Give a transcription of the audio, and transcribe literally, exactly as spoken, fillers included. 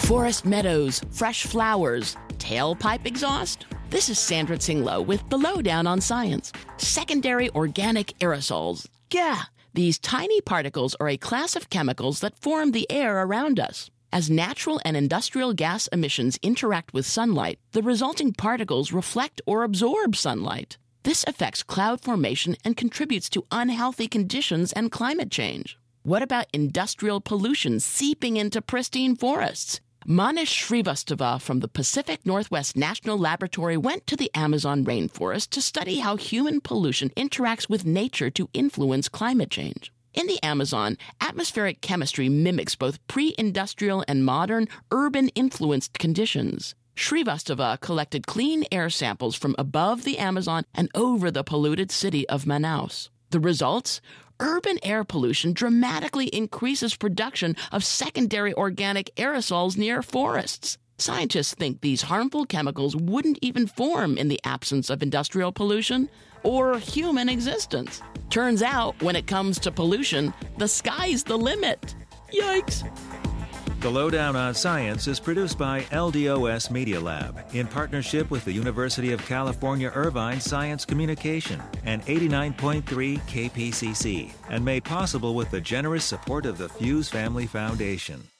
Forest meadows, fresh flowers, tailpipe exhaust? This is Sandra Tsinglow with the Lowdown on Science. Secondary organic aerosols. Yeah, these tiny particles are a class of chemicals that form the air around us. As natural and industrial gas emissions interact with sunlight, the resulting particles reflect or absorb sunlight. This affects cloud formation and contributes to unhealthy conditions and climate change. What about industrial pollution seeping into pristine forests? Manish Srivastava from the Pacific Northwest National Laboratory went to the Amazon rainforest to study how human pollution interacts with nature to influence climate change. In the Amazon, atmospheric chemistry mimics both pre-industrial and modern, urban-influenced conditions. Srivastava collected clean air samples from above the Amazon and over the polluted city of Manaus. The results? Urban air pollution dramatically increases production of secondary organic aerosols near forests. Scientists think these harmful chemicals wouldn't even form in the absence of industrial pollution or human existence. Turns out, when it comes to pollution, the sky's the limit. Yikes! The Lowdown on Science is produced by L D O S Media Lab in partnership with the University of California Irvine Science Communication and eighty-nine point three K P C C, and made possible with the generous support of the Fuse Family Foundation.